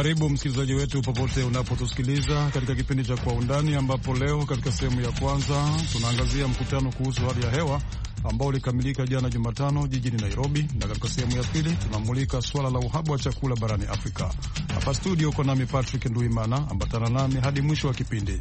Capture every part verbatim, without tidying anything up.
Karibu msikilizaji wetu popote unapotusikiliza katika kipindi cha Kwa Undani, ambapo leo katika sehemu ya kwanza tunaangazia mkutano kuhusu hali ya hewa ambao ulikamilika jana Jumatano jijini Nairobi, na katika sehemu ya pili tunamulika swala la uhaba wa chakula barani Afrika. Hapa studio uko nami Patrick Nduimana, ambatana nami hadi mwisho wa kipindi.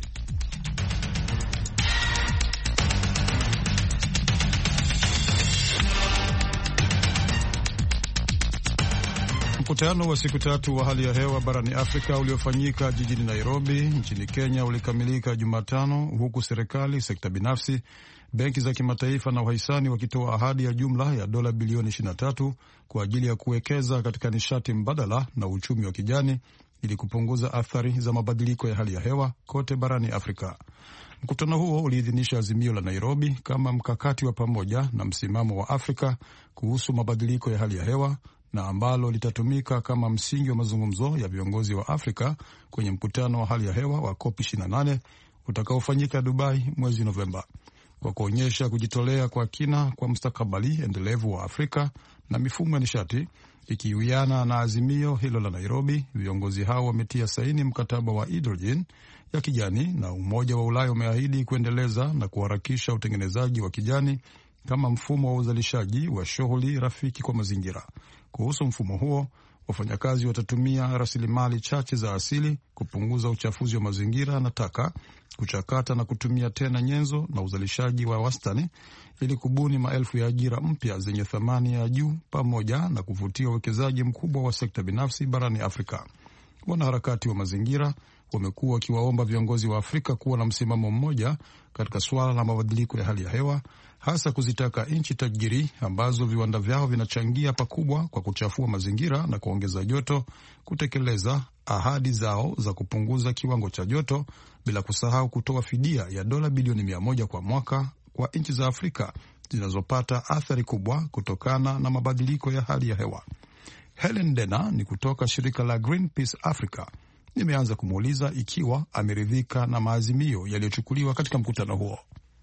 Mkutano wa siku tatu wa hali ya hewa barani Afrika uliofanyika jijini Nairobi nchini Kenya ulikamilika Jumatano, huku serikali, sekta binafsi, benki za kimataifa na wahisani wakitoa ahadi ya jumla ya dola bilioni ishirini na tatu kwa ajili ya kuwekeza katika nishati mbadala na uchumi wa kijani ili kupunguza athari za mabadiliko ya hali ya hewa kote barani Afrika. Mkutano huo uliidhinisha azimio la Nairobi kama mkakati wa pamoja na msimamo wa Afrika kuhusu mabadiliko ya hali ya hewa, na ambalo litatumika kama msingi wa mazungumzo ya viongozi wa Afrika kwenye mkutano wa hali ya hewa wa COP ishirini na nane utakaofanyika Dubai mwezi Novemba. Kwa kuonyesha kujitolea kwa kina kwa mustakabali endelevu wa Afrika na mifumo ya nishati ikiwiana na azimio hilo la Nairobi, viongozi hao wametia saini mkataba wa hidrojeni ya kijani, na Umoja wa Ulaya umeahidi kuendeleza na kuharakisha utengenezaji wa kijani kama mfumo wa uzalishaji wa shughuli rafiki kwa mazingira. Kuhusu mfumo huo, wafanyakazi watatumia rasilimali chache za asili kupunguza uchafuzi wa mazingira na taka, kuchakata na kutumia tena nyenzo na uzalishaji wa wastani ili kubuni maelfu ya ajira mpya zenye thamani ya juu, pamoja na kuvutia uwekezaji mkubwa wa sekta binafsi barani Afrika. Wanaharakati wa mazingira wamekuwa wakiwaomba viongozi wa Afrika kuwa na msimamo mmoja katika suala la mabadiliko ya hali ya hewa, hasa kuzitaka nchi tajiri ambazo viwanda vyao vinachangia pakubwa kwa kuchafua mazingira na kuongeza joto kutekeleza ahadi zao za kupunguza kiwango cha joto, bila kusahau kutoa fidia ya dola bilioni mia moja kwa mwaka kwa nchi za Afrika zinazopata athari kubwa kutokana na mabadiliko ya hali ya hewa. Helen Dena ni kutoka shirika la Greenpeace Africa. Nimeanza kumuuliza ikiwa ameridhika na maazimio yaliyochukuliwa katika mkutano huo.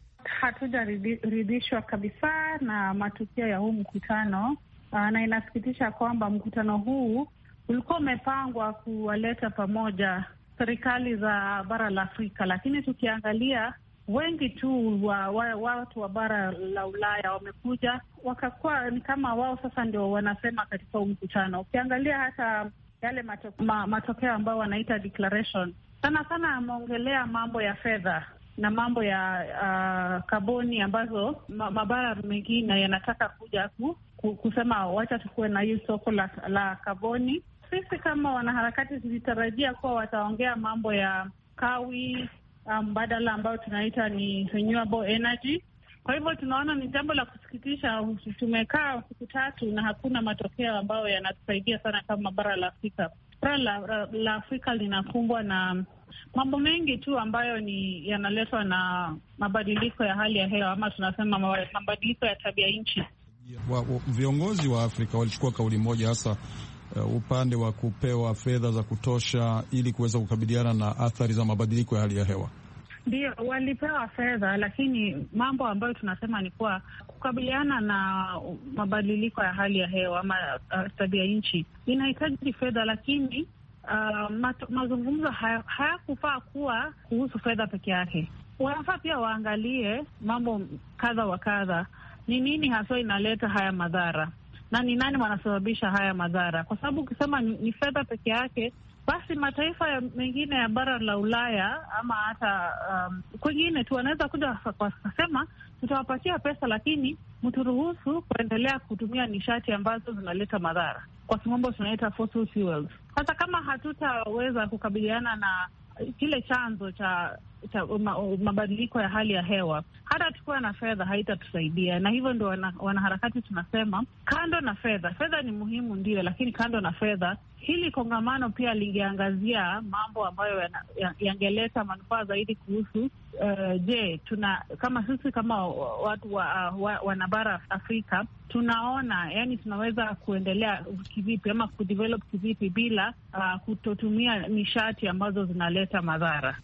Hatujaridhishwa kabisa na matukio ya huu mkutano, na inasikitisha kwamba mkutano huu ulikuwa umepangwa kuwaleta pamoja serikali za bara la Afrika, lakini tukiangalia wengi tu wa, wa, watu wa bara la Ulaya wamekuja wakakuwa ni kama wao sasa ndio wanasema katika huu mkutano. Ukiangalia hata yale mato, ma, matokeo ambayo wanaita declaration, sana sana ameongelea mambo ya fedha na mambo ya uh, kaboni ambazo ma, mabara mengine yanataka kuja ku, ku, kusema wacha tukuwe na hii soko la, la kaboni. Sisi kama wanaharakati tulitarajia kuwa wataongea mambo ya kawi mbadala um, ambayo tunaita ni renewable energy. Kwa hivyo tunaona ni jambo la kusikitisha, tumekaa siku tatu na hakuna matokeo ambayo yanatusaidia sana kama bara la Afrika. Bara la, la Afrika linakumbwa na mambo mengi tu ambayo ni yanaletwa na mabadiliko ya hali ya hewa, ama tunasema mabadiliko ya tabia nchi. Wa, wa, viongozi wa Afrika walichukua kauli moja, hasa uh, upande wa kupewa fedha za kutosha ili kuweza kukabiliana na athari za mabadiliko ya hali ya hewa. Ndio, walipewa fedha, lakini mambo ambayo tunasema ni kuwa kukabiliana na mabadiliko ya hali ya hewa ama uh, tabia nchi inahitaji fedha, lakini uh, mat, mazungumzo hayakufaa haya kuwa kuhusu fedha peke yake. Wanafaa pia waangalie mambo kadha wa kadha, ni nini haswa inaleta haya madhara na ni nani wanasababisha haya madhara, kwa sababu ukisema ni, ni fedha peke yake, basi mataifa ya mengine ya bara la Ulaya ama hata um, kwingine tu wanaweza kuja wakasema tutawapatia pesa, lakini mturuhusu kuendelea kutumia nishati ambazo zinaleta madhara, kwa kimombo tunaita fossil fuels. Hata kama hatutaweza kukabiliana na kile chanzo cha cha mabadiliko ya hali ya hewa, hata tukiwa na fedha haitatusaidia. Na hivyo ndio wana, wanaharakati tunasema kando na fedha, fedha ni muhimu ndio, lakini kando na fedha, hili kongamano pia lingeangazia mambo ambayo yangeleta manufaa zaidi kuhusu uh, je, tuna kama sisi kama watu wa, wa, wanabara Afrika tunaona yani tunaweza kuendelea kivipi ama kudevelop kivipi bila uh, kutotumia nishati ambazo zinaleta madhara.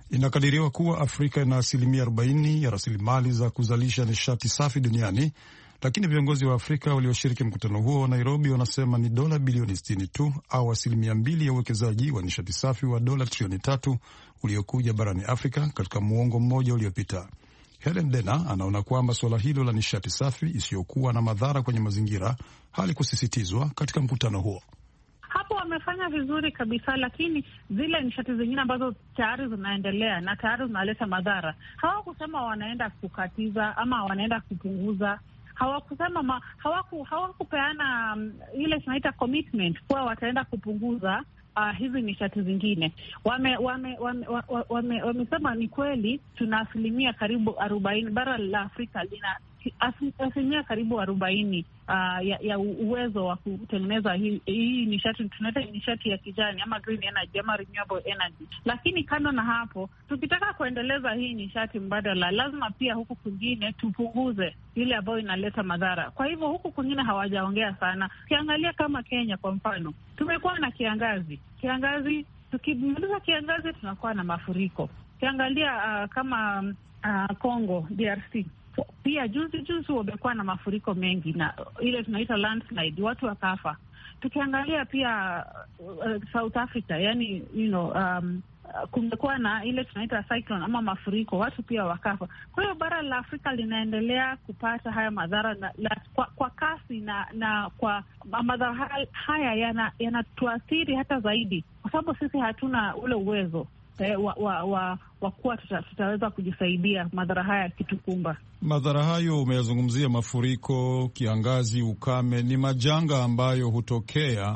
Inakadiriwa kuwa Afrika ina asilimia arobaini ya rasilimali za kuzalisha nishati safi duniani, Lakini viongozi wa Afrika walioshiriki mkutano huo wa Nairobi wanasema ni dola bilioni sitini tu au asilimia mbili ya uwekezaji wa nishati safi wa dola trilioni tatu uliokuja barani Afrika katika muongo mmoja uliopita. Helen Dena anaona kwamba suala hilo la nishati safi isiyokuwa na madhara kwenye mazingira halikusisitizwa katika mkutano huo. Hapo wamefanya vizuri kabisa, lakini zile nishati zingine ambazo tayari zinaendelea na tayari zinaleta madhara, hawakusema wanaenda kukatiza ama wanaenda kupunguza. Hawakusema ma, hawaku, hawakupeana um, ile tunaita commitment kuwa wataenda kupunguza uh, hizi nishati zingine. Wame wame wame, wame, wame ni kweli tuna asilimia karibu arobaini, bara la Afrika lina asilimia karibu arobaini uh, ya, ya uwezo wa kutengeneza hii, hii nishati tunaita nishati ya kijani ama green energy ama renewable energy. Lakini kando na hapo, tukitaka kuendeleza hii nishati mbadala, lazima pia huku kwingine tupunguze ile ambayo inaleta madhara. Kwa hivyo huku kwingine hawajaongea sana. Ukiangalia kama Kenya kwa mfano, tumekuwa na kiangazi. Kiangazi, tukimaliza kiangazi tunakuwa na mafuriko. Ukiangalia uh, kama uh, Congo D R C pia juzi juzi wamekuwa na mafuriko mengi na ile tunaita landslide, watu wakafa. Tukiangalia pia uh, South Africa, yani you know, um, kumekuwa na ile tunaita cyclone ama mafuriko, watu pia wakafa. Kwa hiyo bara la Afrika linaendelea kupata haya madhara na, la, kwa, kwa kasi na na kwa madhara haya yanatuathiri yana hata zaidi, kwa sababu sisi hatuna ule uwezo eh, wa, wa, wa, wa kuwa tuta, tutaweza kujisaidia madhara haya yakitukumba. Madhara hayo umeyazungumzia, mafuriko, kiangazi, ukame, ni majanga ambayo hutokea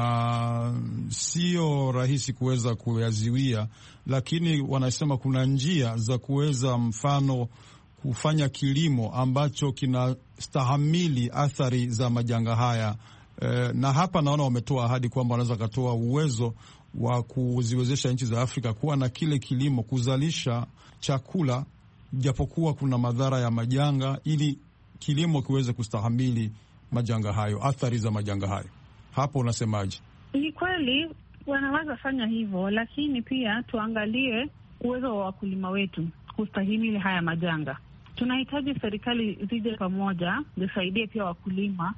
na sio rahisi kuweza kuyaziwia, lakini wanasema kuna njia za kuweza, mfano, kufanya kilimo ambacho kinastahamili athari za majanga haya. E, na hapa naona wametoa ahadi kwamba wanaweza katoa uwezo wa kuziwezesha nchi za Afrika kuwa na kile kilimo, kuzalisha chakula japokuwa kuna madhara ya majanga, ili kilimo kiweze kustahamili majanga hayo, athari za majanga hayo. Hapo unasemaje? Ni kweli wanaweza fanya hivyo, lakini pia tuangalie uwezo wa wakulima wetu kustahimili haya majanga. Tunahitaji serikali zije pamoja, zisaidie pia wakulima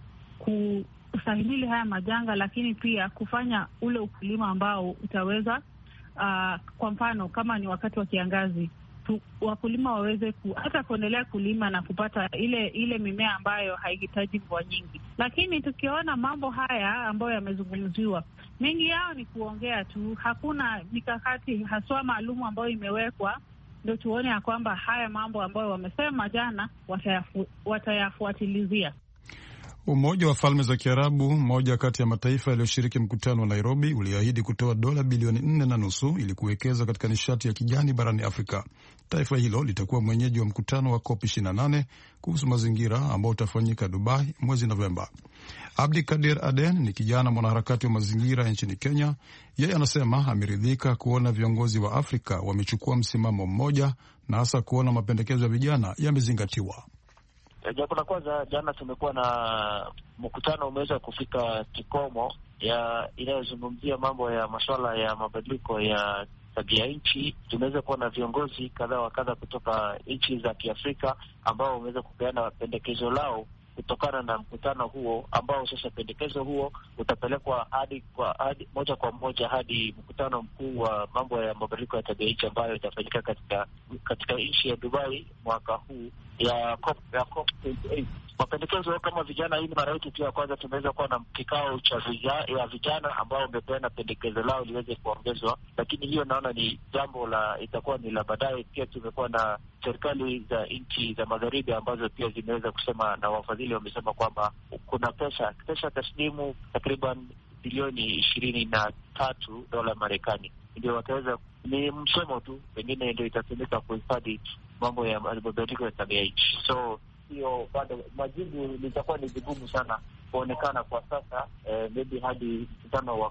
kustahimili haya majanga, lakini pia kufanya ule ukulima ambao utaweza uh, kwa mfano kama ni wakati wa kiangazi, tu, wakulima waweze ku, hata kuendelea kulima na kupata ile ile mimea ambayo haihitaji mvua nyingi. Lakini tukiona mambo haya ambayo yamezungumziwa, mengi yao ni kuongea tu, hakuna mikakati haswa maalumu ambayo imewekwa ndio tuone ya kwamba haya mambo ambayo wamesema jana watayafu, watayafuatilizia. Umoja wa Falme za Kiarabu, mmoja kati ya mataifa yaliyoshiriki mkutano wa Nairobi, uliahidi kutoa dola bilioni nne na nusu ili kuwekeza katika nishati ya kijani barani Afrika. Taifa hilo litakuwa mwenyeji wa mkutano wa COP ishirini na nane kuhusu mazingira ambao utafanyika Dubai mwezi Novemba. Abdi Kadir Aden ni kijana mwanaharakati wa mazingira nchini Kenya. Yeye anasema ameridhika kuona viongozi wa Afrika wamechukua msimamo mmoja na hasa kuona mapendekezo ya vijana yamezingatiwa. Jambo la kwanza, jana tumekuwa na mkutano umeweza kufika kikomo ya inayozungumzia mambo ya masuala ya mabadiliko ya tabia nchi. Tumeweza kuwa na viongozi kadha wa kadha kutoka nchi za Kiafrika ambao wameweza kupeana pendekezo lao kutokana na mkutano huo, ambao sasa pendekezo huo utapelekwa hadi kwa hadi moja kwa moja hadi mkutano mkuu wa mambo ya mabadiliko ya tabia nchi ambayo itafanyika katika katika nchi ya Dubai mwaka huu ya COP ya COP ishirini na nane. Mapendekezo kama vijana, hii ni mara yetu tu ya kwanza tumeweza kuwa na kikao cha ya vijana ambao wamepeana pendekezo lao liweze kuongezwa, lakini hiyo naona ni jambo la itakuwa ni la baadaye. Pia tumekuwa na serikali za nchi za magharibi ambazo pia zimeweza kusema na wafadhili wamesema kwamba kuna pesa pesa taslimu takriban bilioni ishirini na tatu dola Marekani ndio wataweza, ni msemo tu, pengine ndio itatumika kuhifadhi mambo ya mabadiliko ya tabia nchi. So hiyo bado majibu litakuwa ni vigumu sana kuonekana kwa sasa, eh, maybe hadi mkutano wa COP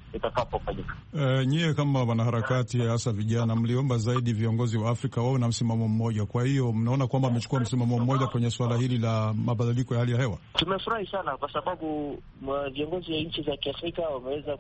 itakapofanyika. Uh, nyie kama wanaharakati hasa vijana, mliomba zaidi viongozi wa Afrika wawe na msimamo mmoja. Kwa hiyo mnaona kwamba amechukua msimamo mmoja kwenye suala hili la mabadiliko ya hali ya hewa? Tumefurahi sana kwa sababu viongozi wa nchi za Kiafrika wameweza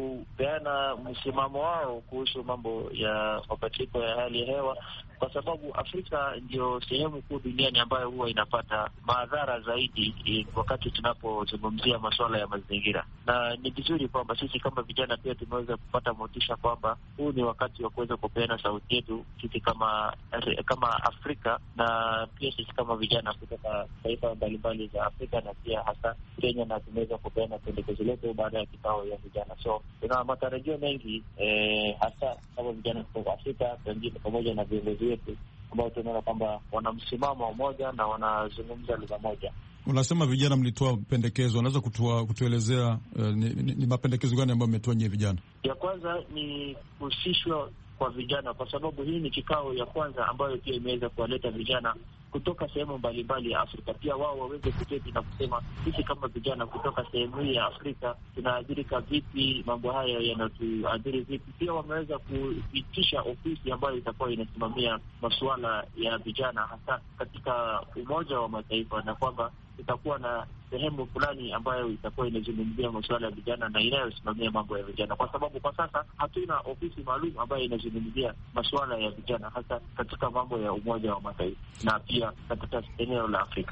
kupeana msimamo wao kuhusu mambo ya mabadiliko ya hali ya hewa, kwa sababu Afrika ndio sehemu kuu duniani ambayo huwa inapata madhara zaidi wakati tunapozungumzia masuala ya mazingira. Na ni vizuri kwamba sisi kama vijana pia tumeweza kupata motisha kwamba huu ni wakati wa kuweza kupeana sauti yetu sisi kama kama Afrika, na pia sisi kama vijana kutoka taifa mbalimbali za Afrika na pia hasa Kenya, na tumeweza kupeana pendekezo letu baada ya kikao ya vijana. So tuna matarajio mengi eh, hasa kama vijana kutoka Afrika pengine pamoja na viongozi wetu ambao tunaona kwamba wana msimamo mmoja na wanazungumza lugha moja. Unasema vijana mlitoa pendekezo, unaweza kutua, kutuelezea uh, ni, ni, ni mapendekezo gani ambayo mmetoa nyie vijana? Ya kwanza ni kuhusishwa kwa vijana, kwa sababu hii ni kikao ya kwanza ambayo pia imeweza kuwaleta vijana kutoka sehemu mbalimbali ya Afrika, pia wao waweze kuketi na kusema sisi kama vijana kutoka sehemu hii ya Afrika tunaathirika vipi, mambo haya yanatuathiri vipi. Pia wameweza kuitisha ofisi ambayo itakuwa inasimamia masuala ya vijana hasa katika Umoja wa Mataifa, na kwamba itakuwa na sehemu fulani ambayo itakuwa inazungumzia masuala ya vijana na inayosimamia mambo ya vijana, kwa sababu kwa sasa hatuna ofisi maalum ambayo inazungumzia masuala ya vijana hasa katika mambo ya Umoja wa Mataifa na pia katika eneo la Afrika.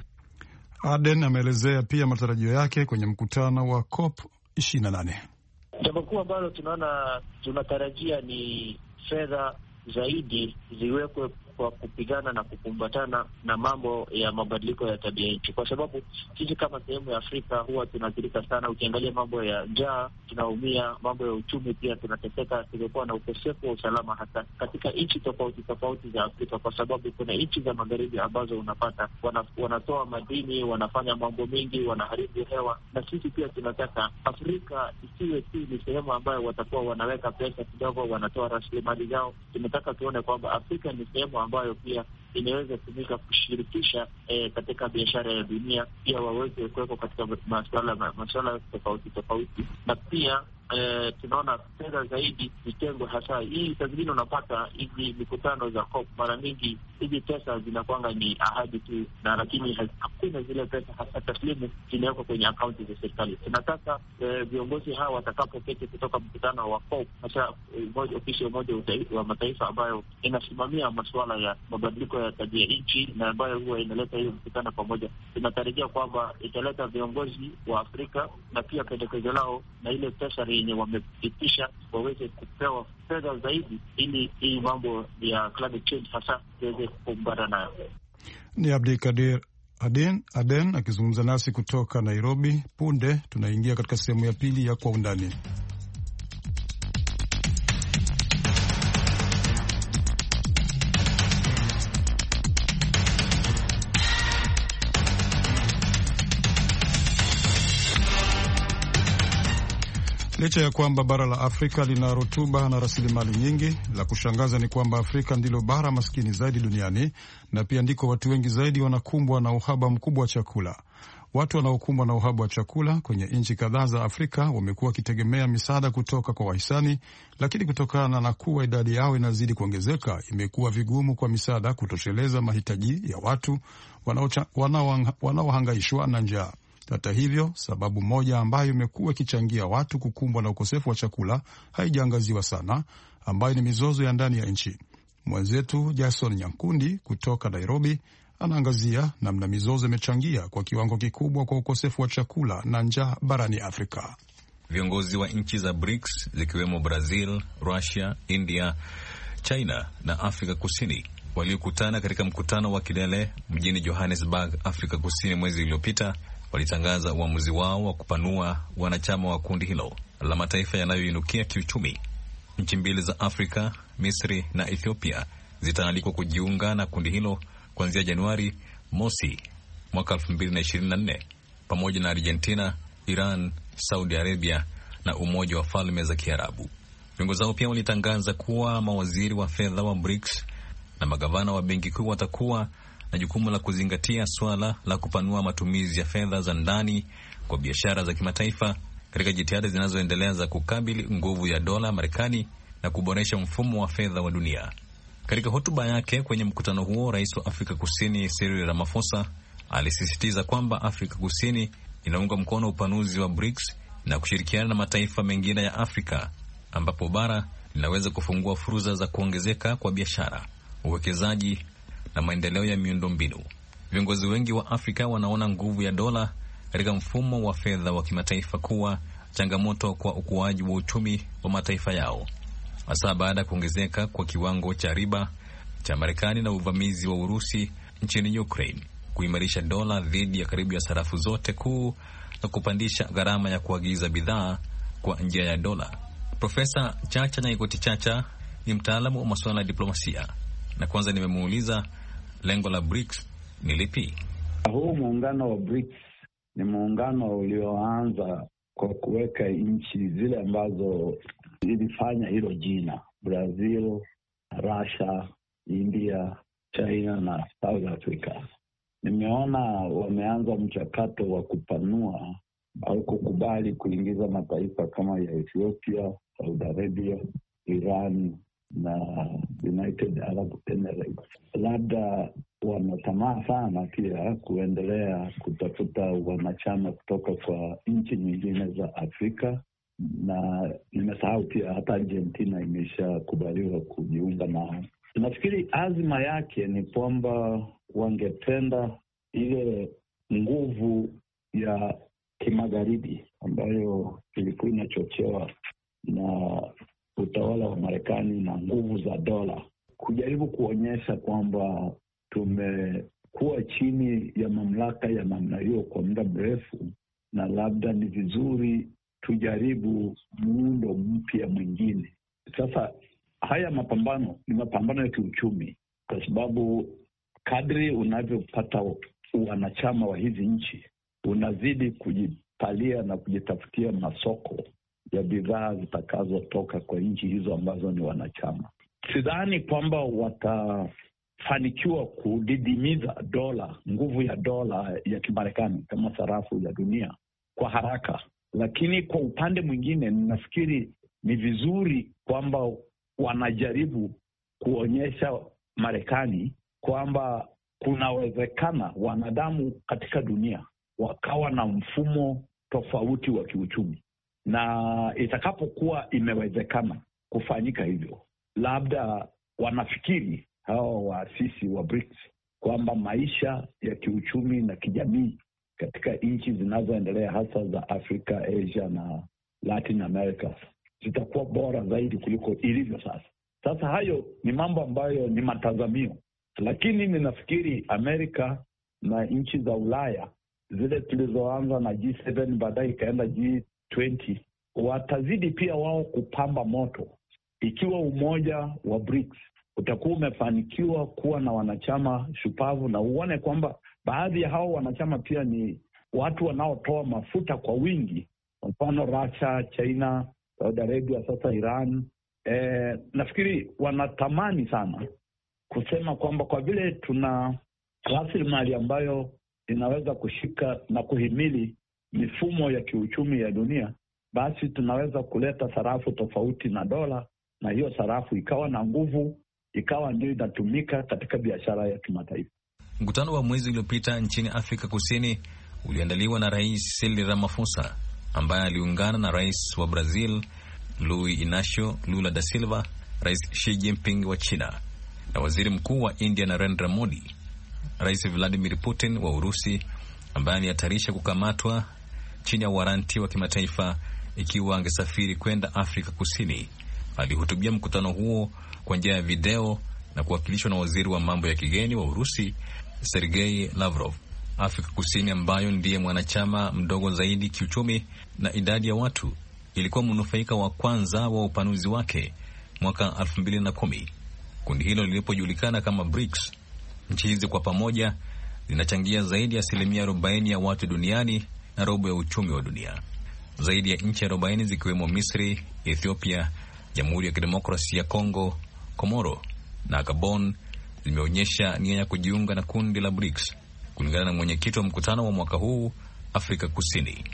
Aden ameelezea pia matarajio yake kwenye mkutano wa COP ishirini na nane. Jambo kuu ambalo tunaona tunatarajia ni fedha zaidi ziwekwe kwa kupigana na kukumbatana na mambo ya mabadiliko ya tabia nchi, kwa sababu sisi kama sehemu ya Afrika huwa tunaathirika sana. Ukiangalia mambo ya njaa tunaumia, mambo ya uchumi pia tunateseka. Tumekuwa na ukosefu wa usalama hasa katika nchi tofauti tofauti za Afrika, kwa sababu kuna nchi za magharibi ambazo unapata wana, wanatoa madini, wanafanya mambo mengi, wanaharibu hewa, na sisi pia tunataka Afrika isiwe tu ni sehemu ambayo watakuwa wanaweka pesa kidogo, wanatoa rasilimali zao. Tunataka tuone kwamba Afrika ni sehemu ambayo pia inaweza kutumika kushirikisha eh, katika biashara ya dunia, pia waweze kuwekwa katika masuala masuala tofauti tofauti, na pia eh, tunaona fedha zaidi vitengwe hasa. Hii saa zingine unapata hizi mikutano za COP, mara mingi hizi pesa zinakwanga ni ahadi tu, na lakini hakuna zile pesa hasa taslimu zinawekwa kwenye akaunti za serikali. Tunataka eh, viongozi hawa watakapoketi kutoka mkutano wa COP, hasa eh, ofisi ya Umoja wa Mataifa ambayo inasimamia masuala ya mabadiliko ya tabia nchi na ambayo huwa inaleta hiyo mkutano pamoja, tunatarajia kwamba italeta viongozi wa Afrika na pia pendekezo lao na ile pesa yenye wamepitisha waweze kupewa fedha zaidi, ili hii mambo ya climate change hasa iweze kukumbana nayo. Ni Abdikadir Aden Aden akizungumza nasi kutoka Nairobi. Punde tunaingia katika sehemu ya pili ya Kwa Undani. Licha ya kwamba bara la Afrika lina rutuba na rasilimali nyingi, la kushangaza ni kwamba Afrika ndilo bara maskini zaidi duniani na pia ndiko watu wengi zaidi wanakumbwa na uhaba mkubwa wa chakula. Watu wanaokumbwa na uhaba wa chakula kwenye nchi kadhaa za Afrika wamekuwa wakitegemea misaada kutoka kwa wahisani, lakini kutokana na kuwa idadi yao inazidi kuongezeka, imekuwa vigumu kwa misaada kutosheleza mahitaji ya watu wanaohangaishwa na njaa. Hata hivyo, sababu moja ambayo imekuwa ikichangia watu kukumbwa na ukosefu wa chakula haijaangaziwa sana, ambayo ni mizozo ya ndani ya nchi. Mwenzetu Jason Nyankundi kutoka Nairobi anaangazia namna mizozo imechangia kwa kiwango kikubwa kwa ukosefu wa chakula na njaa barani Afrika. Viongozi wa nchi za B R I C S zikiwemo Brazil, Russia, India, China na Afrika Kusini waliokutana katika mkutano wa kilele mjini Johannesburg, Afrika Kusini mwezi uliopita walitangaza uamuzi wao wa kupanua wanachama wa kundi hilo la mataifa yanayoinukia kiuchumi. Nchi mbili za Afrika, Misri na Ethiopia, zitaalikwa kujiunga na kundi hilo kuanzia Januari mosi mwaka elfu mbili na ishirini na nne, pamoja na Argentina, Iran, Saudi Arabia na Umoja wa Falme za Kiarabu. Viongozi hao pia walitangaza kuwa mawaziri wa fedha wa B R I C S na magavana wa benki kuu watakuwa na jukumu la kuzingatia swala la kupanua matumizi ya fedha za ndani kwa biashara za kimataifa katika jitihada zinazoendelea za kukabili nguvu ya dola Marekani na kuboresha mfumo wa fedha wa dunia. Katika hotuba yake kwenye mkutano huo, rais wa Afrika Kusini Cyril Ramaphosa alisisitiza kwamba Afrika Kusini inaunga mkono upanuzi wa BRICS na kushirikiana na mataifa mengine ya Afrika ambapo bara linaweza kufungua fursa za kuongezeka kwa biashara, uwekezaji na maendeleo ya miundombinu. Viongozi wengi wa Afrika wanaona nguvu ya dola katika mfumo wa fedha wa kimataifa kuwa changamoto kwa ukuaji wa uchumi wa mataifa yao, hasa baada ya kuongezeka kwa kiwango cha riba cha Marekani na uvamizi wa Urusi nchini Ukraine, kuimarisha dola dhidi ya karibu ya sarafu zote kuu na kupandisha gharama ya kuagiza bidhaa kwa njia ya dola. Profesa Chacha Nyaigoti Chacha ni mtaalamu wa masuala ya diplomasia, na kwanza nimemuuliza lengo la BRICS ni lipi? Huu muungano wa BRICS ni muungano ulioanza kwa kuweka nchi zile ambazo zilifanya hilo jina: Brazil, Russia, India, China na South Africa. Nimeona wameanza mchakato wa kupanua au kukubali kuingiza mataifa kama ya Ethiopia, Saudi Arabia, Iran na United Arab Emirates. Labda wanatamaa sana pia kuendelea kutafuta wanachama kutoka kwa nchi nyingine za Afrika, na nimesahau pia hata Argentina imeshakubaliwa kujiunga nao. Nafikiri azma yake ni kwamba wangependa ile nguvu ya kimagharibi ambayo ilikuwa inachochewa na utawala wa Marekani na nguvu za dola, kujaribu kuonyesha kwamba tumekuwa chini ya mamlaka ya namna hiyo kwa muda mrefu, na labda ni vizuri tujaribu muundo mpya mwingine. Sasa haya mapambano ni mapambano ya kiuchumi, kwa sababu kadri unavyopata wanachama wa hizi nchi unazidi kujipalia na kujitafutia masoko ya bidhaa zitakazotoka kwa nchi hizo ambazo ni wanachama. Sidhani kwamba watafanikiwa kudidimiza dola, nguvu ya dola ya Kimarekani kama sarafu ya dunia kwa haraka, lakini kwa upande mwingine ninafikiri ni vizuri kwamba wanajaribu kuonyesha Marekani kwamba kunawezekana wanadamu katika dunia wakawa na mfumo tofauti wa kiuchumi, na itakapokuwa imewezekana kufanyika hivyo, labda wanafikiri hawa waasisi wa BRICS kwamba maisha ya kiuchumi na kijamii katika nchi zinazoendelea hasa za Afrika, Asia na Latin America zitakuwa bora zaidi kuliko ilivyo sasa. Sasa hayo ni mambo ambayo ni matazamio, lakini ninafikiri Amerika na nchi za Ulaya zile tulizoanza na G saba baadaye ikaenda G ishirini watazidi pia wao kupamba moto. Ikiwa umoja wa BRICS utakuwa umefanikiwa kuwa na wanachama shupavu, na uone kwamba baadhi ya hao wanachama pia ni watu wanaotoa mafuta kwa wingi, kwa mfano Russia, China, Saudi Arabia, sasa Iran. E, nafikiri wanatamani sana kusema kwamba kwa vile tuna rasilimali ambayo inaweza kushika na kuhimili mifumo ya kiuchumi ya dunia, basi tunaweza kuleta sarafu tofauti na dola, na hiyo sarafu ikawa na nguvu, ikawa ndio inatumika katika biashara ya kimataifa. Mkutano wa mwezi uliopita nchini Afrika Kusini uliandaliwa na Rais Cyril Ramaphosa ambaye aliungana na Rais wa Brazil Luiz Inacio Lula da Silva, Rais Xi Jinping wa China na Waziri Mkuu wa India Narendra Modi. Rais Vladimir Putin wa Urusi ambaye alihatarisha kukamatwa chini ya waranti wa kimataifa ikiwa angesafiri kwenda Afrika Kusini, alihutubia mkutano huo kwa njia ya video na kuwakilishwa na waziri wa mambo ya kigeni wa Urusi Sergei Lavrov. Afrika Kusini ambayo ndiye mwanachama mdogo zaidi kiuchumi na idadi ya watu ilikuwa mnufaika wa kwanza wa upanuzi wake mwaka elfu mbili na kumi. Kundi hilo lilipojulikana kama BRICS, nchi hizi kwa pamoja zinachangia zaidi ya asilimia arobaini ya watu duniani na robo ya uchumi wa dunia. Zaidi ya nchi arobaini zikiwemo Misri, Ethiopia, Jamhuri ya Kidemokrasia ya Kongo, Komoro na Gabon zimeonyesha nia ya kujiunga na kundi la BRICS, kulingana na mwenyekiti wa mkutano wa mwaka huu Afrika Kusini.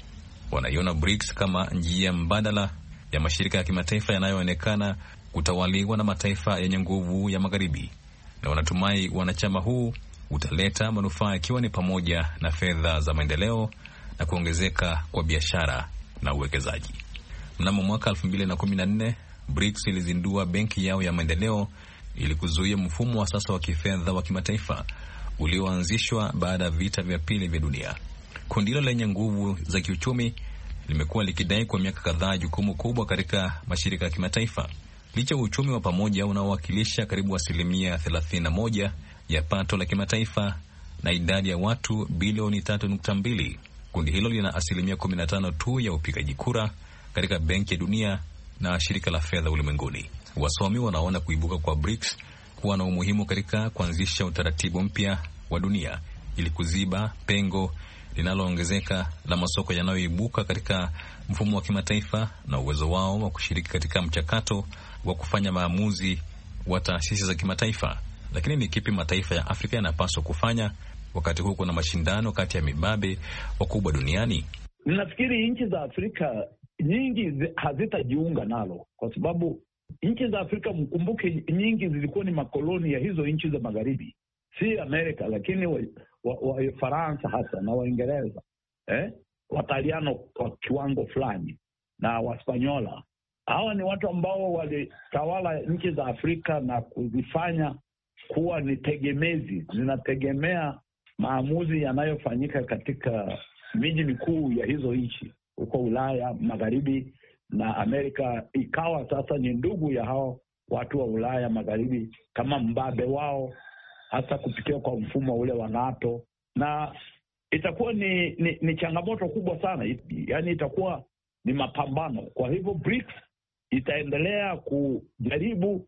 wanaiona BRICS kama njia mbadala ya mashirika ya kimataifa yanayoonekana kutawaliwa na mataifa yenye nguvu ya magharibi, na wanatumai wanachama huu utaleta manufaa ikiwa ni pamoja na fedha za maendeleo na kuongezeka kwa biashara na uwekezaji. Mnamo mwaka elfu mbili na kumi na nne BRICS ilizindua benki yao ya maendeleo ili kuzuia mfumo wa sasa wa kifedha wa kimataifa ulioanzishwa baada ya vita vya pili vya dunia. Kundi hilo lenye nguvu za kiuchumi limekuwa likidai kwa miaka kadhaa jukumu kubwa katika mashirika ya kimataifa. Licha ya uchumi wa pamoja unaowakilisha karibu asilimia thelathini na moja ya pato la kimataifa na idadi ya watu bilioni tatu nukta mbili, kundi hilo lina asilimia kumi na tano tu ya upigaji kura katika Benki ya Dunia na Shirika la Fedha Ulimwenguni. Wasomi wanaona kuibuka kwa BRICS kuwa na umuhimu katika kuanzisha utaratibu mpya wa dunia ili kuziba pengo linaloongezeka la masoko yanayoibuka katika mfumo wa kimataifa na uwezo wao wa kushiriki katika mchakato wa kufanya maamuzi wa taasisi za kimataifa. Lakini ni kipi mataifa ya Afrika yanapaswa kufanya wakati huu kuna mashindano kati ya mibabe wakubwa duniani? Ninafikiri nchi za Afrika nyingi hazitajiunga nalo, kwa sababu nchi za Afrika, mkumbuke, nyingi zilikuwa ni makoloni ya hizo nchi za magharibi, si Amerika, lakini wa, wa, wa Faransa hasa na Waingereza, eh, Wataliano kwa kiwango fulani na Waspanyola. Hawa ni watu ambao walitawala nchi za Afrika na kuzifanya kuwa ni tegemezi, zinategemea maamuzi yanayofanyika katika miji mikuu ya hizo nchi huko Ulaya Magharibi, na Amerika ikawa sasa ni ndugu ya hao watu wa Ulaya Magharibi kama mbabe wao, hasa kupitia kwa mfumo ule wa NATO, na itakuwa ni, ni, ni changamoto kubwa sana, yaani itakuwa ni mapambano. Kwa hivyo BRICS itaendelea kujaribu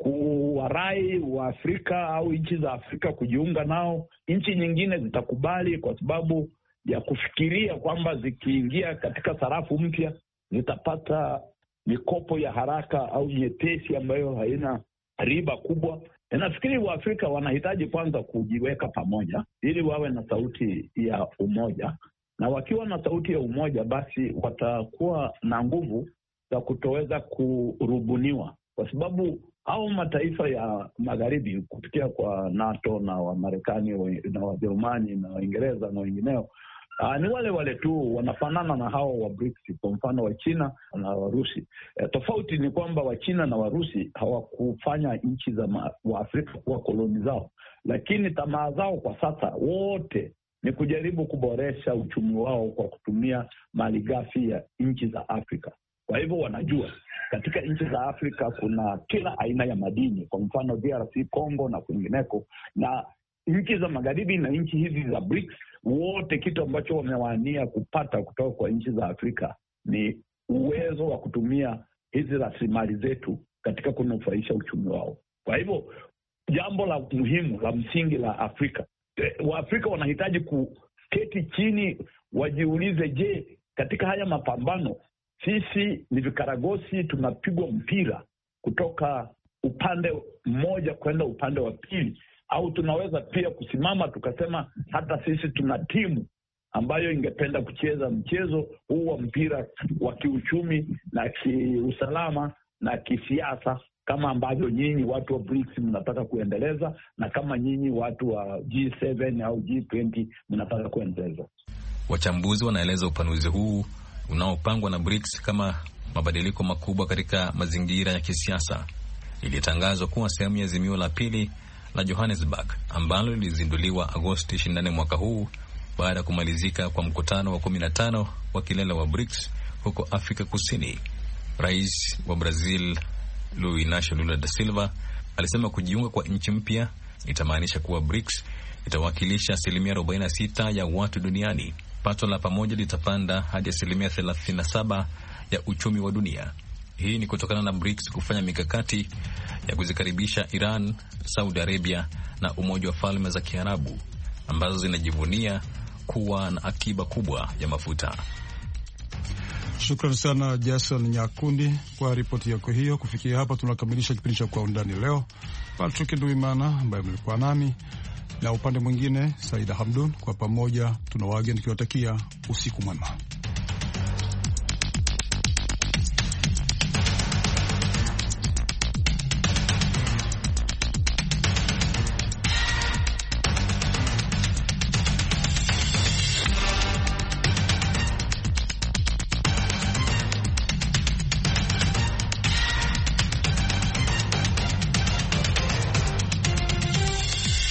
kuwarai wa Afrika au nchi za Afrika kujiunga nao. Nchi nyingine zitakubali kwa sababu ya kufikiria kwamba zikiingia katika sarafu mpya zitapata mikopo ya haraka au nyepesi ambayo haina riba kubwa. Nafikiri Waafrika wanahitaji kwanza kujiweka pamoja ili wawe na sauti ya umoja, na wakiwa na sauti ya umoja basi watakuwa na nguvu za kutoweza kurubuniwa, kwa sababu hao mataifa ya magharibi kupitia kwa NATO na Wamarekani na Wajerumani na Waingereza na wengineo, Uh, ni wale wale tu, wanafanana na hao wa BRICS, kwa mfano wa China na Warusi. E, tofauti ni kwamba wa China na Warusi hawakufanya nchi za wa Afrika kuwa koloni zao, lakini tamaa zao kwa sasa wote ni kujaribu kuboresha uchumi wao kwa kutumia malighafi ya nchi za Afrika. Kwa hivyo wanajua katika nchi za Afrika kuna kila aina ya madini, kwa mfano D R C Congo na kwingineko, na nchi za magharibi na nchi hizi za BRICS wote kitu ambacho wamewania kupata kutoka kwa nchi za Afrika ni uwezo wa kutumia hizi rasilimali zetu katika kunufaisha uchumi wao. Kwa hivyo jambo la muhimu la msingi la Afrika, Waafrika wanahitaji kuketi chini wajiulize, je, katika haya mapambano sisi ni vikaragosi tunapigwa mpira kutoka upande mmoja kwenda upande wa pili, au tunaweza pia kusimama tukasema hata sisi tuna timu ambayo ingependa kucheza mchezo huu wa mpira wa kiuchumi na kiusalama na kisiasa, kama ambavyo nyinyi watu wa BRICS mnataka kuendeleza na kama nyinyi watu wa G saba au G ishirini mnataka kuendeleza. Wachambuzi wanaeleza upanuzi huu unaopangwa na BRICS kama mabadiliko makubwa katika mazingira ya kisiasa. Ilitangazwa kuwa sehemu ya azimio la pili la Johannesburg ambalo lilizinduliwa Agosti ishirini na nne mwaka huu baada ya kumalizika kwa mkutano wa kumi na tano wa kilele wa BRICS huko Afrika Kusini. Rais wa Brazil Luiz Inacio Lula da Silva alisema kujiunga kwa nchi mpya itamaanisha kuwa BRICS itawakilisha asilimia arobaini na sita ya watu duniani. Pato la pamoja litapanda hadi asilimia thelathini na saba ya uchumi wa dunia. Hii ni kutokana na BRICS kufanya mikakati ya kuzikaribisha Iran, Saudi Arabia na Umoja wa Falme za Kiarabu ambazo zinajivunia kuwa na akiba kubwa ya mafuta. Shukrani sana Jason Nyakundi kwa ripoti yako hiyo. Kufikia hapa tunakamilisha kipindi cha Kwa Undani leo. Patrick Nduimana ambaye mlikuwa nami na upande mwingine Saida Hamdun, kwa pamoja tunawaaga nikiwatakia usiku mwema.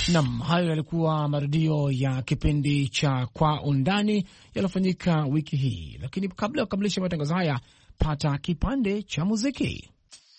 Nam, hayo yalikuwa marudio ya kipindi cha Kwa Undani yaliyofanyika wiki hii, lakini kabla ya kukamilisha matangazo haya, pata kipande cha muziki.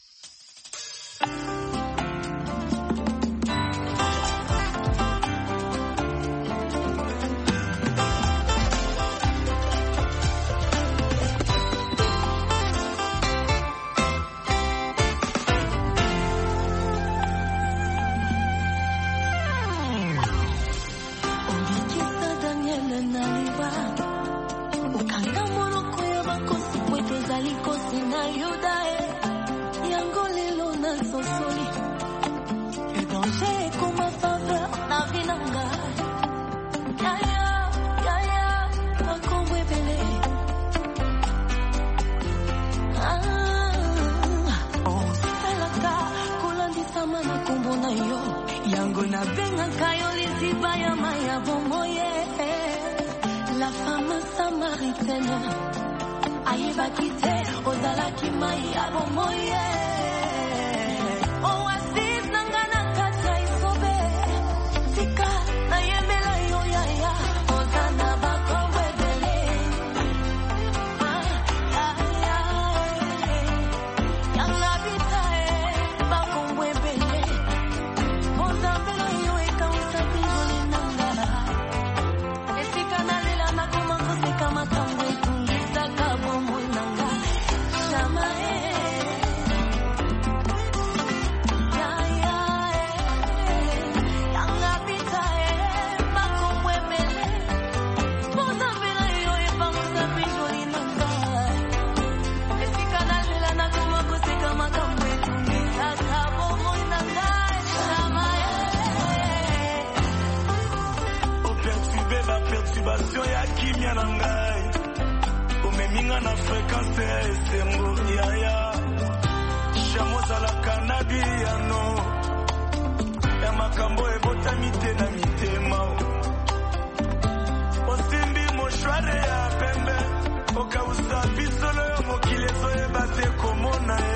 La femme samaritaine Aïba Kite Ozalaki Maya Bomoye Oasis Nangana Kata Isobe Tika Nayemela Yoyaya Ozana Bako Webele Yanga Bitae Bako Webele Mozambela Yoeka Usabi Nangana Esika Nalela Nakuma Koseka Matangwe Tungisa Kabo Munanga Shamae ya kimya na ngai umeminga na frequency esengo yaya shamoza la kanabiano ya makambo ebota mite na mitema osimbi moshware ya pembe okausa bisolo yo mokilezo ebate komona